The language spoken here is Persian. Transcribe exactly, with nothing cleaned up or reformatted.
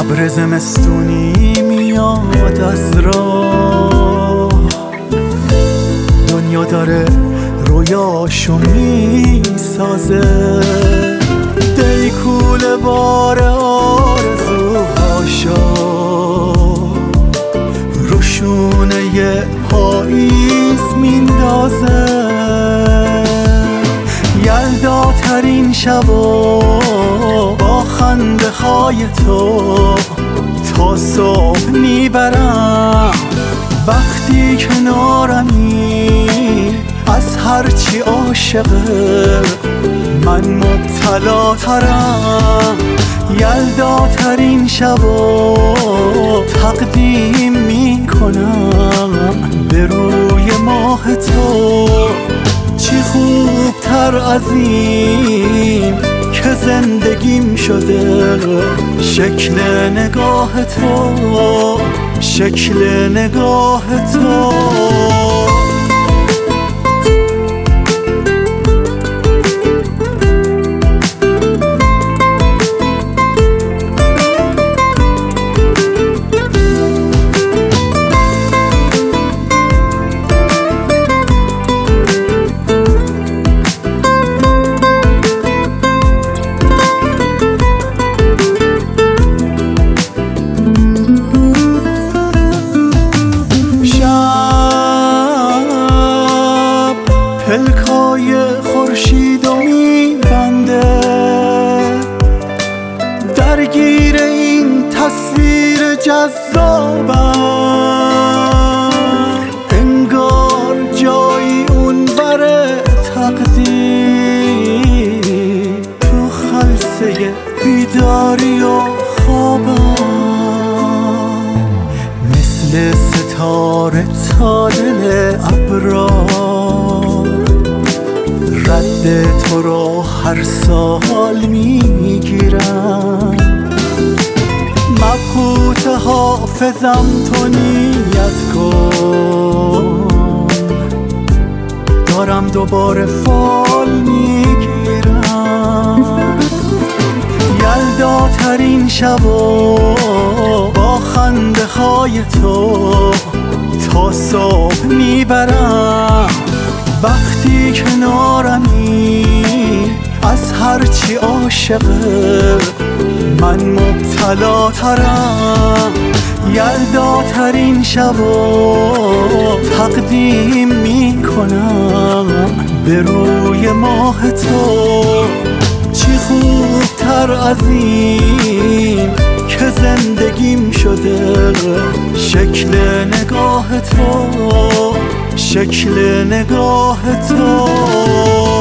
ابر زمستونی میاد از راه، دنیا داره رویاشو میسازه، دی کوله بار آرزوهاشو روشونه پاییز میندازه. یلدا ترین شبا با خنده های تو تا صبح میبرم، وقتی کنارمی از هرچی عاشقه من مبتلا ترم. یلدا ترین شبا تقدیم میکنم به روی ماه تو، چی خوبتر از این که زندگیم شده شکل نگاه تو، شکل نگاه تو. پلکای خورشید و میبنده، درگیر این تصویر جذابم، انگار جایی اونور تقدیر تو خلسه بیداری و خوابم، مثل ستاره تا دل ابرار رد تو رو هر سال میگیرم. مبهوت حافظم تو نیت کن، دارم دوباره فال میگیرم. یلدا ترین شبا با خنده های تو تا صبح میبرم، وقتی کنارمی از هرچی عاشقه من مبتلا ترم. یلدا ترین شبا تقدیم میکنم به روی ماه تو، چی خوبتر از این که زندگیم شده شکل نگاه تو، شکل نگاه تو.